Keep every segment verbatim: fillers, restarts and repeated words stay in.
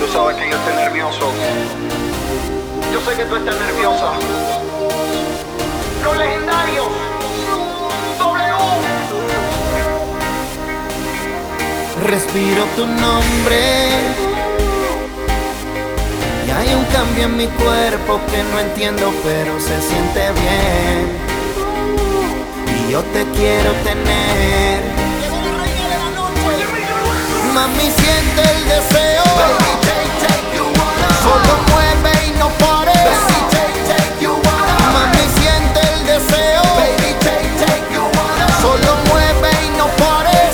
sabes que yo estoy nervioso. Yo sé que tú estás nerviosa. Los legendarios W. Respiro tu nombre y hay un cambio en mi cuerpo que no entiendo, pero se siente bien. Y yo te quiero tener. Mami, siente el deseo. Solo mueve y no pares. Mami, siente el deseo. Solo mueve y no pares.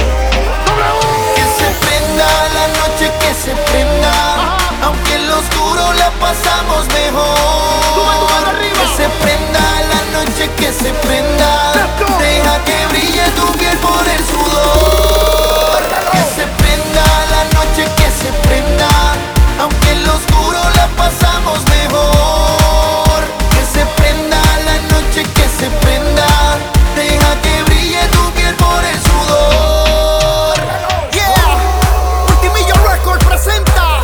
Que se prenda la noche, que se prenda. Aunque en lo oscuro la pasamos mejor. Que se prenda la noche, que se prenda. Deja que brille tu piel por el sudor. Que se prenda la noche, que se prenda. Aunque en lo oscuro la pasamos mejor. Que se prenda la noche, que se prenda. Deja que brille tu piel por el sudor. Yeah, Ultimillo Record presenta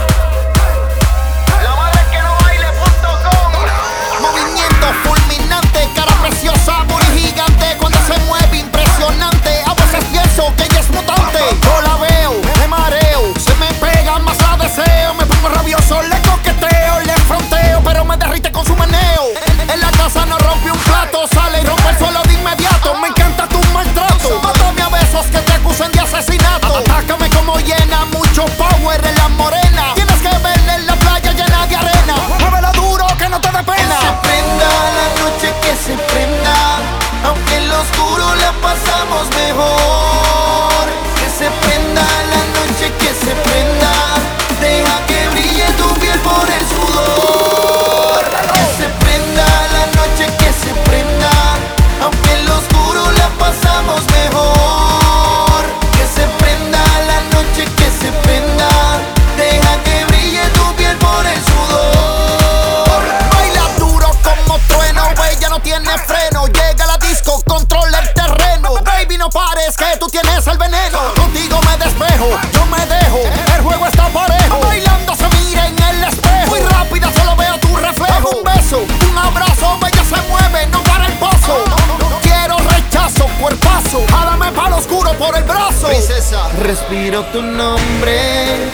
La madre que no baile punto com. movimiento fulminante, cara preciosa, booty gigante. Cuando se mueve impresionante, a veces pienso que ella es mutante. Yo la veo, me mareo, se me pega, más la deseo. Me pongo rabioso, le coqueteo, le fronteo, pero me derrite con su meneo. En la casa no rompe un plato, sale y rompe el suelo de inmediato. Me encanta tu maltrato, mátame a besos que te acusen de asesinato. Atácame como llena, mucho power en la morena. Tienes que verla en la playa llena de arena. Muévela duro que no te dé pena. Que se prenda la noche, que se prenda. Aunque en lo oscuro la pasamos mejor. Que se prenda la noche, que se prenda. Deja que brille tu piel por el sudor. Que se prenda la noche, que se prenda. Aunque en lo oscuro la pasamos mejor. Que se prenda la noche, que se prenda. Deja que brille tu piel por el sudor. Baila duro como trueno, ella no tiene freno. Llega a la disco, controla el terreno. Baby, no pares que tú tienes el veneno. Contigo me despejo, yo me dejo. El juego está parejo. Bailando se mira en el espejo. Muy rápida, solo veo tu reflejo. Un beso, un abrazo, ella se mueve, no para el pozo. Quiero rechazo, cuerpazo. Jálame pa'l oscuro por el brazo. Princesa, respiro tu nombre.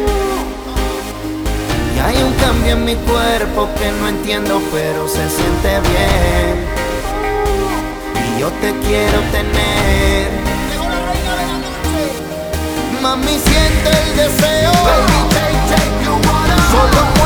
Y hay un cambio en mi cuerpo que no entiendo, pero se siente bien. Y yo te quiero tener. Mami, siente el deseo. Solo